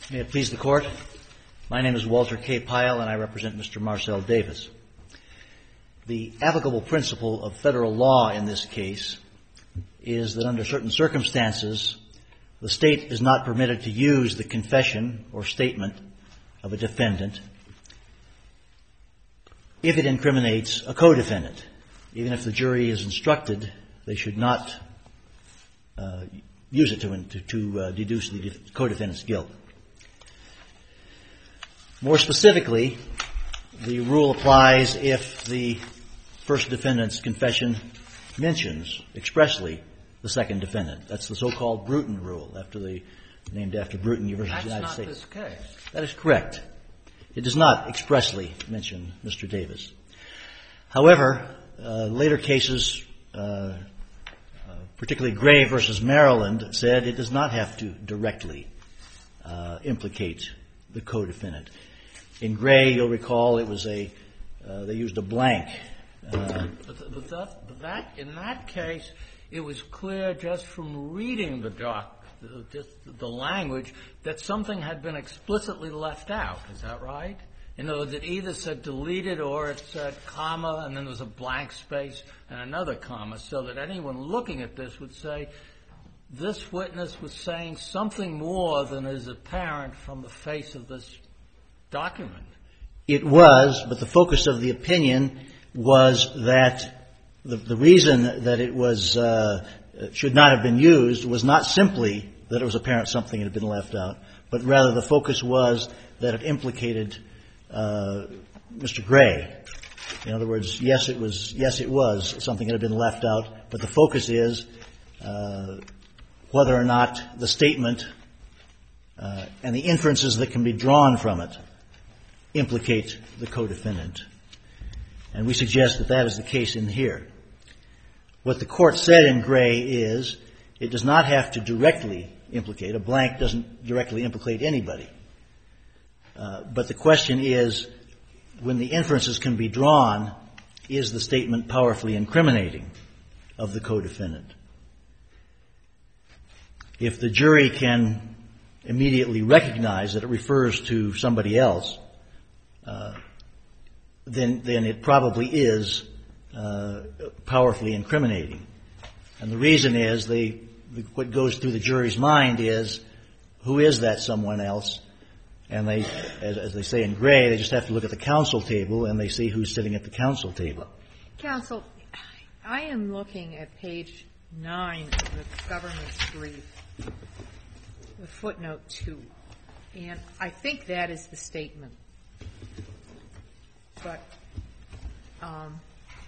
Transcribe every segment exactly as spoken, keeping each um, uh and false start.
May it please the Court. My name is Walter K. Pyle, and I represent Mister Marcel Davis. The applicable principle of federal law in this case is that under certain circumstances, the state is not permitted to use the confession or statement of a defendant if it incriminates a co-defendant. Even if the jury is instructed, they should not uh, use it to, to, to uh, deduce the co-defendant's guilt. More specifically, the rule applies if the first defendant's confession mentions expressly the second defendant. That's the so-called Bruton rule, after the named after Bruton versus the United States. That's not this case. That is correct. It does not expressly mention Mister Davis. However, uh, later cases, uh, uh, particularly Gray versus Maryland, said it does not have to directly uh, implicate the co-defendant. In Gray, you'll recall, it was a uh, they used a blank. Uh, but, but, that, but that in that case, it was clear just from reading the doc, just the language, that something had been explicitly left out. Is that right? In other words, it either said deleted or it said comma, and then there was a blank space and another comma, so that anyone looking at this would say, this witness was saying something more than is apparent from the face of this document. It was, but the focus of the opinion was that the, the reason that it was uh, should not have been used was not simply that it was apparent something had been left out, but rather the focus was that it implicated uh, Mister Gray. In other words, yes, it was yes, it was something that had been left out, but the focus is uh, whether or not the statement uh, and the inferences that can be drawn from it implicate the co-defendant. And we suggest that that is the case in here. What the court said in Gray is it does not have to directly implicate. A blank doesn't directly implicate anybody. Uh, but the question is, when the inferences can be drawn, is the statement powerfully incriminating of the co-defendant? If the jury can immediately recognize that it refers to somebody else, Uh, then then it probably is uh, powerfully incriminating. And the reason is they the, what goes through the jury's mind is, who is that someone else? And they, as, as they say in Gray, they just have to look at the counsel table and they see who's sitting at the counsel table. Counsel, I am looking at page nine of the government's brief, the footnote two, and I think that is the statement. But um,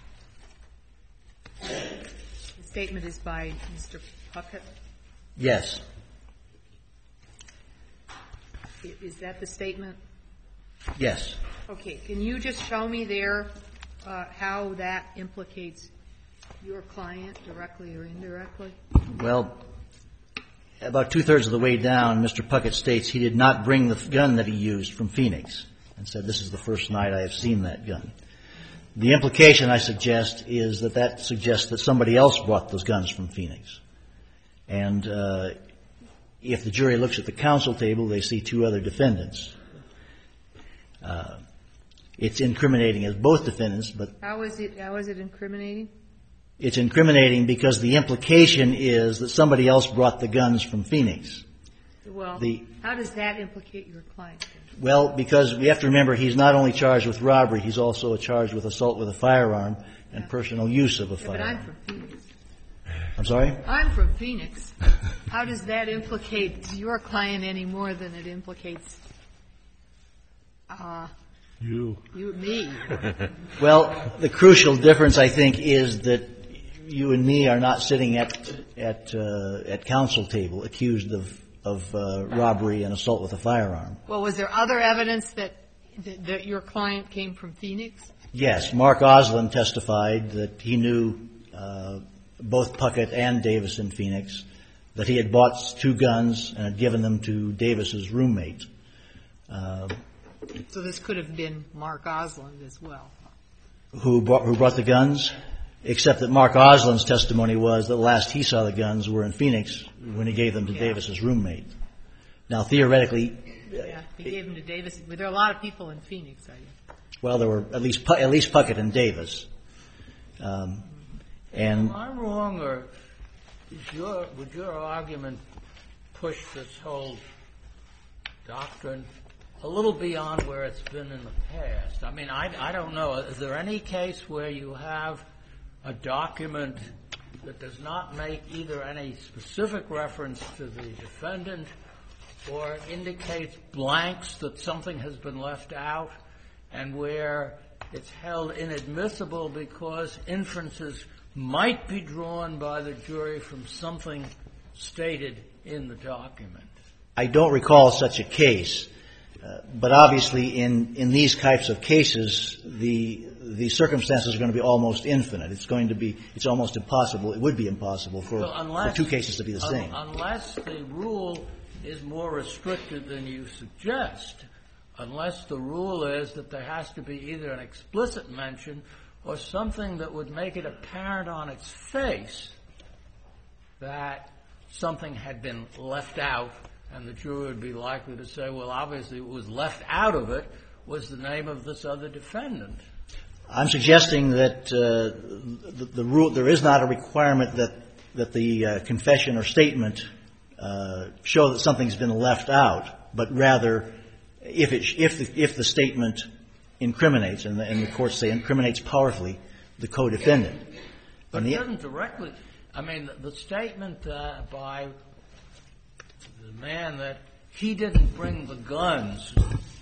the statement is by Mister Puckett? Yes. Is that the statement? Yes. Okay. Can you just show me there uh, how that implicates your client directly or indirectly? Well, about two-thirds of the way down, Mister Puckett states he did not bring the gun that he used from Phoenix, and said, this is the first night I have seen that gun. The implication, I suggest, is that that suggests that somebody else brought those guns from Phoenix. And uh, if the jury looks at the counsel table, they see two other defendants. Uh, it's incriminating as both defendants, but... How is it, how is it incriminating? It's incriminating because the implication is that somebody else brought the guns from Phoenix. Well, the, how does that implicate your client? Well, because we have to remember he's not only charged with robbery, he's also charged with assault with a firearm and personal use of a yeah, firearm. But I'm from Phoenix. I'm sorry? I'm from Phoenix. How does that implicate your client any more than it implicates uh, you? You, me. Well, the crucial difference, I think, is that you and me are not sitting at at uh, at counsel table accused of of uh, robbery and assault with a firearm. Well, was there other evidence that, that that your client came from Phoenix? Yes. Mark Oslin testified that he knew uh, both Puckett and Davis in Phoenix, that he had bought two guns and had given them to Davis's roommate. Uh, so this could have been Mark Oslin as well. Who brought, who brought the guns? Except that Mark Oslin's testimony was that the last he saw the guns were in Phoenix when he gave them to yeah. Davis's roommate. Now, theoretically, Yeah, they gave them to Davis. There are a lot of people in Phoenix, I guess. well, there were at least at least Puckett and Davis. Um, and Am I wrong, or is your, would your argument push this whole doctrine a little beyond where it's been in the past? I mean, I, I don't know. Is there any case where you have a document that does not make either any specific reference to the defendant or indicates blanks that something has been left out, and where it's held inadmissible because inferences might be drawn by the jury from something stated in the document? I don't recall such a case, uh, but obviously in, in these types of cases, the the circumstances are going to be almost infinite. It's going to be, it's almost impossible, it would be impossible for, So unless, for two cases to be the same. Un, unless the rule is more restricted than you suggest, unless the rule is that there has to be either an explicit mention or something that would make it apparent on its face that something had been left out, and the jury would be likely to say, well, obviously what was left out of it was the name of this other defendant. I'm suggesting that uh, the, the rule, there is not a requirement that, that the uh, confession or statement uh, show that something's been left out, but rather if it, if the, if the statement incriminates, and the, and the courts say incriminates powerfully the co-defendant. But it doesn't directly, I mean, the, the statement uh, by the man that he didn't bring the guns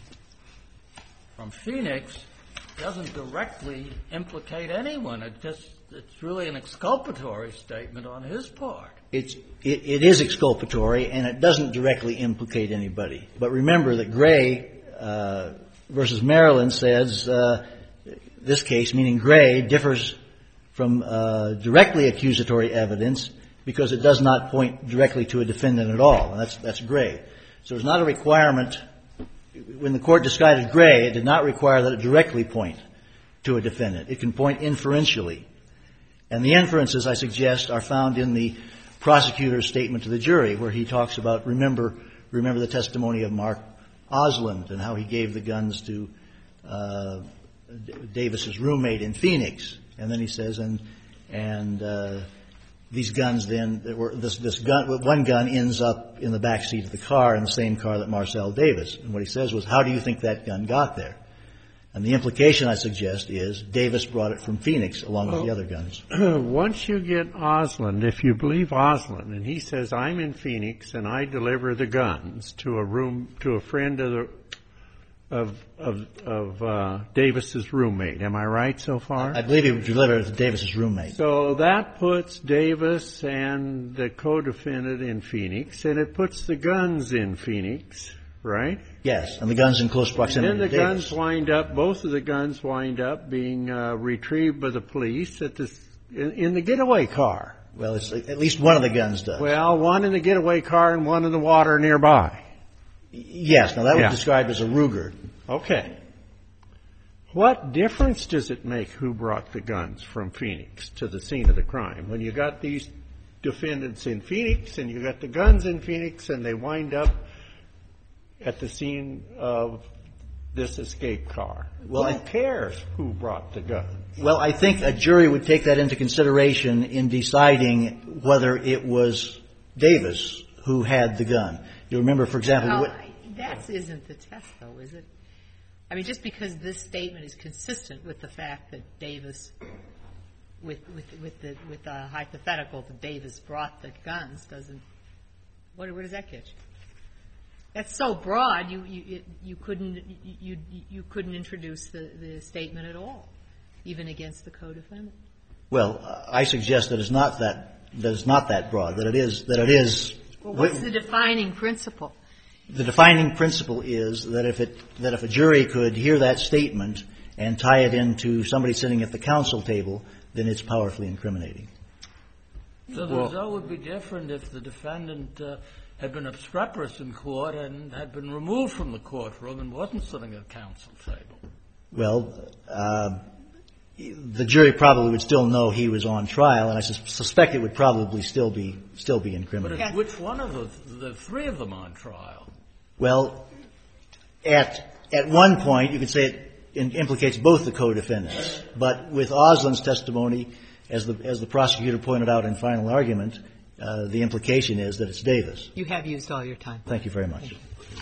from Phoenix doesn't directly implicate anyone. It just, it's really an exculpatory statement on his part. It's, it, it is exculpatory, and it doesn't directly implicate anybody. But remember that Gray uh, versus Maryland says uh, this case, meaning Gray, differs from uh, directly accusatory evidence because it does not point directly to a defendant at all, and that's that's Gray. So there's not a requirement. When the court decided Gray, it did not require that it directly point to a defendant. It can point inferentially. And the inferences, I suggest, are found in the prosecutor's statement to the jury, where he talks about, remember, remember the testimony of Mark Osland and how he gave the guns to uh, Davis's roommate in Phoenix. And then he says, and and uh, these guns then, were, this, this gun, one gun ends up in the back seat of the car, in the same car that Marcel Davis. And what he says was, how do you think that gun got there? And the implication, I suggest, is Davis brought it from Phoenix along with well, the other guns. Once you get Osland, if you believe Osland, and he says, I'm in Phoenix and I deliver the guns to a room, to a friend of the, of, of, of, uh, Davis's roommate. Am I right so far? I believe he delivered it to Davis's roommate. So that puts Davis and the co-defendant in Phoenix, and it puts the guns in Phoenix, right? Yes, and the guns in close proximity And then to the Davis. guns wind up, both of the guns wind up being uh, retrieved by the police at this, in, in the getaway car. Well, it's, at least one of the guns does. Well, one in the getaway car and one in the water nearby. Yes, now that was Yeah. described as a Ruger. Okay. What difference does it make who brought the guns from Phoenix to the scene of the crime? When you got these defendants in Phoenix and you got the guns in Phoenix and they wind up at the scene of this escape car. Well, Who I- cares who brought the guns? Well, I think a jury would take that into consideration in deciding whether it was Davis who had the gun. You remember, for example, Well, what, I- that isn't the test, though, is it? I mean, just because this statement is consistent with the fact that Davis, with with with the with the hypothetical that Davis brought the guns, doesn't. What where does that get you? That's so broad. You you it, you couldn't you, you you couldn't introduce the, the statement at all, even against the co-defendant. well, I suggest that it's not that that it's not that broad. That it is that it is. Well, what's the defining principle? The defining principle is that if it that if a jury could hear that statement and tie it into somebody sitting at the counsel table, then it's powerfully incriminating. So the Well- result would be different if the defendant uh, had been obstreperous in court and had been removed from the courtroom and wasn't sitting at a counsel table. Well, uh, the jury probably would still know he was on trial, and I sus- suspect it would probably still be still be But incriminating. if, which one of the, the three of them on trial? Well, at at one point, you could say it in, implicates both the co-defendants. But with Oslin's testimony, as the as the prosecutor pointed out in final argument, uh, the implication is that it's Davis. You have used all your time. Thank you very much.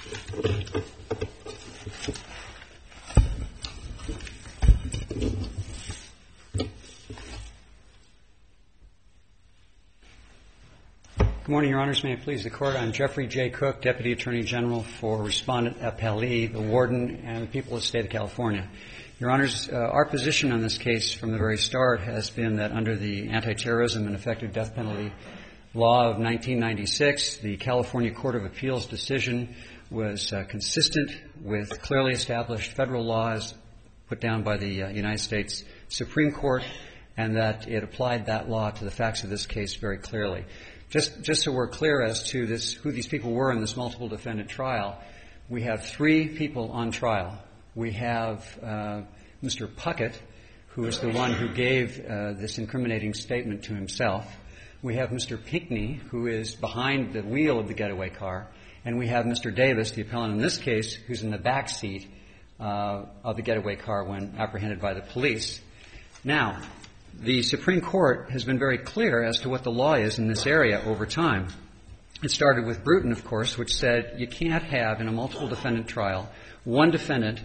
Good morning, Your Honors. May it please the Court. I'm Jeffrey J. Cook, Deputy Attorney General for Respondent Appellee, the Warden, and the people of the State of California. Your Honors, uh, our position on this case from the very start has been that under the Anti-Terrorism and Effective Death Penalty Law of nineteen ninety-six, the California Court of Appeals decision was uh, consistent with clearly established federal laws put down by the uh, United States Supreme Court, and that it applied that law to the facts of this case very clearly. Just, just so we're clear as to this, who these people were in this multiple defendant trial, we have three people on trial. We have uh, Mister Puckett, who is the one who gave uh, this incriminating statement to himself. We have Mister Pinckney, who is behind the wheel of the getaway car. And we have Mister Davis, the appellant in this case, who's in the back seat uh, of the getaway car when apprehended by the police. Now, the Supreme Court has been very clear as to what the law is in this area over time. It started with Bruton, of course, which said you can't have in a multiple defendant trial one defendant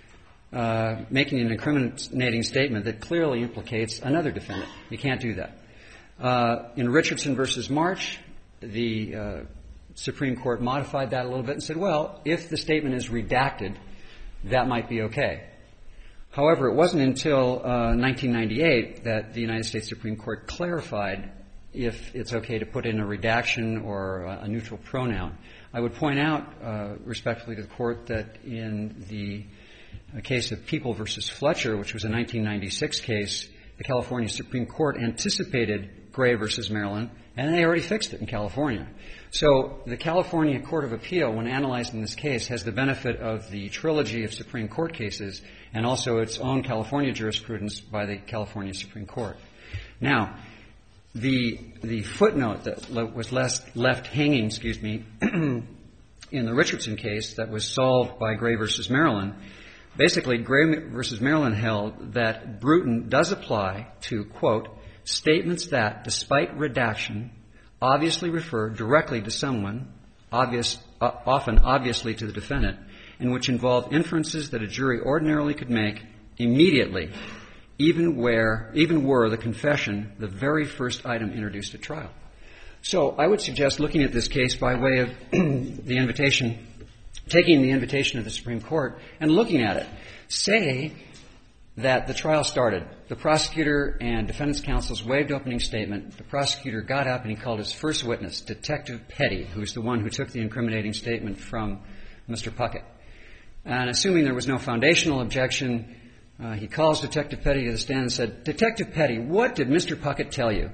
uh, making an incriminating statement that clearly implicates another defendant. You can't do that. Uh, in Richardson versus March, the uh, Supreme Court modified that a little bit and said, well, if the statement is redacted, that might be okay. However, it wasn't until uh, nineteen ninety-eight that the United States Supreme Court clarified if it's okay to put in a redaction or a, a neutral pronoun. I would point out uh, respectfully to the Court that in the uh, case of People versus Fletcher, which was a nineteen ninety-six case, the California Supreme Court anticipated Gray versus Maryland, and they already fixed it in California. So the California Court of Appeal, when analyzing this case, has the benefit of the trilogy of Supreme Court cases and also its own California jurisprudence by the California Supreme Court. Now, the the footnote that was left, left hanging, excuse me, in the Richardson case that was solved by Gray versus Maryland, basically Gray versus Maryland held that Bruton does apply to, quote, statements that, despite redaction, obviously refer directly to someone, obvious, uh, often obviously to the defendant, and which involve inferences that a jury ordinarily could make immediately, even where, even were the confession the very first item introduced at trial. So I would suggest looking at this case by way of the invitation, taking the invitation of the Supreme Court and looking at it. Say that the trial started. The prosecutor and defendant's counsels waived opening statement. The prosecutor got up and he called his first witness, Detective Petty, who's the one who took the incriminating statement from Mister Puckett. And assuming there was no foundational objection, uh, he calls Detective Petty to the stand and said, Detective Petty, what did Mister Puckett tell you?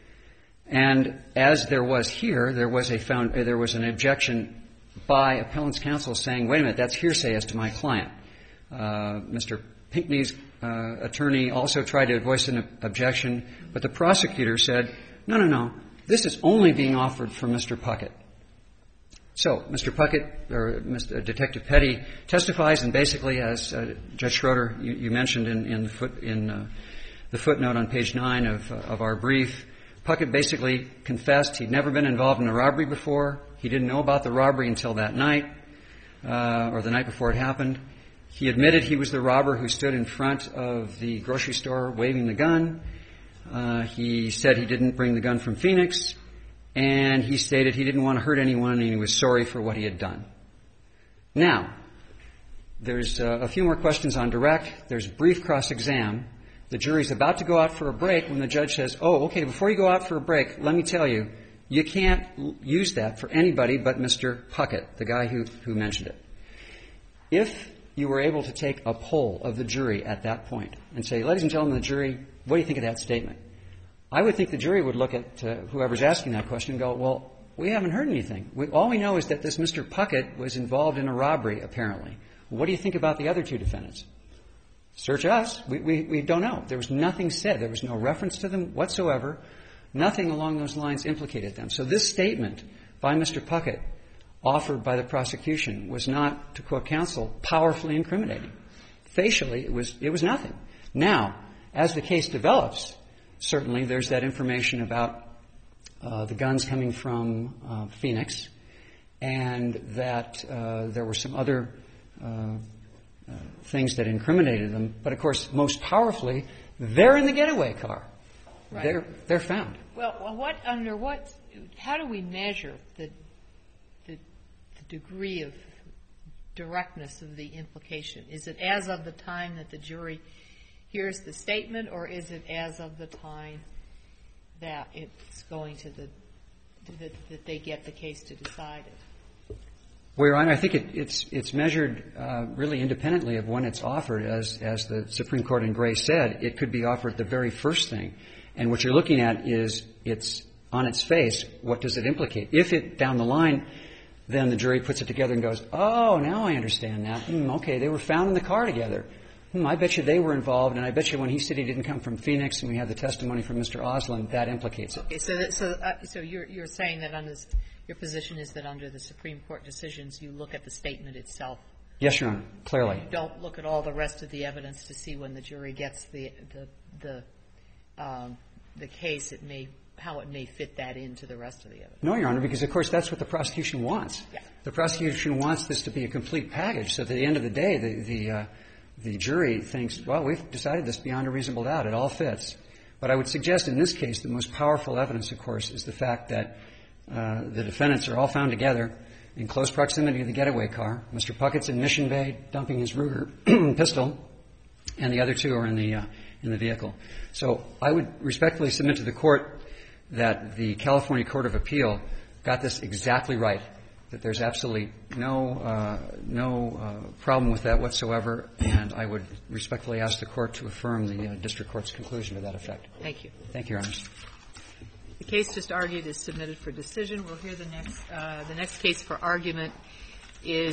And as there was here, there was a found, uh, there was an objection by appellant's counsel saying, wait a minute, that's hearsay as to my client. Uh, Mister Pinckney's uh, attorney also tried to voice an objection, but the prosecutor said, no, no, no, this is only being offered for Mister Puckett. So Mister Puckett, or Mister Detective Petty, testifies, and basically, as uh, Judge Schroeder, you, you mentioned in, in, the, foot, in uh, the footnote on page nine of, uh, of our brief, Puckett basically confessed he'd never been involved in a robbery before. He didn't know about the robbery until that night, uh, or the night before it happened. He admitted he was the robber who stood in front of the grocery store waving the gun. Uh, he said he didn't bring the gun from Phoenix. And he stated he didn't want to hurt anyone and he was sorry for what he had done. Now, there's uh, a few more questions on direct. There's brief cross-exam. The jury's about to go out for a break when the judge says, oh, okay, before you go out for a break, let me tell you, you can't l- use that for anybody but Mister Puckett, the guy who, who mentioned it. If you were able to take a poll of the jury at that point and say, ladies and gentlemen of the jury, what do you think of that statement? I would think the jury would look at uh, whoever's asking that question and go, well, we haven't heard anything. We, all we know is that this Mister Puckett was involved in a robbery, apparently. What do you think about the other two defendants? Search us. We, we, we don't know. There was nothing said. There was no reference to them whatsoever. Nothing along those lines implicated them. So this statement by Mister Puckett offered by the prosecution was not, to quote counsel, powerfully incriminating. Facially, it was it was nothing. Now, as the case develops, certainly there's that information about uh, the guns coming from uh, Phoenix, and that uh, there were some other uh, uh, things that incriminated them. But, of course, most powerfully, they're in the getaway car. Right. They're they're found. Well, well, what under what? How do we measure the, the the degree of directness of the implication? Is it as of the time that the jury hears the statement, or is it as of the time that it's going to the that, that they get the case to decide it? Well, Your Honor, I think it, it's it's measured uh, really independently of when it's offered. As as the Supreme Court in Gray said, it could be offered the very first thing. And what you're looking at is it's on its face, what does it implicate? If it, down the line, then the jury puts it together and goes, oh, now I understand that. Hmm, okay, they were found in the car together. Hmm, I bet you they were involved, and I bet you when he said he didn't come from Phoenix and we had the testimony from Mister Osland, that implicates it. Okay, so that, so uh, so you're you're saying that on this, your position is that under the Supreme Court decisions, you look at the statement itself. Yes, Your Honor, clearly. You don't look at all the rest of the evidence to see when the jury gets the the the um, the case, it may how it may fit that into the rest of the evidence. No, Your Honor, because, of course, that's what the prosecution wants. Yeah. The prosecution wants this to be a complete package, so that at the end of the day, the the, uh, the jury thinks, well, we've decided this beyond a reasonable doubt. It all fits. But I would suggest in this case the most powerful evidence, of course, is the fact that uh, the defendants are all found together in close proximity to the getaway car. Mister Puckett's in Mission Bay dumping his Ruger pistol, and the other two are in the uh, in the vehicle. So I would respectfully submit to the Court that the California Court of Appeal got this exactly right, that there's absolutely no uh, no uh, problem with that whatsoever, and I would respectfully ask the Court to affirm the uh, district court's conclusion to that effect. Thank you. Thank you, Your Honors. The case just argued is submitted for decision. We'll hear the next uh, the next case for argument is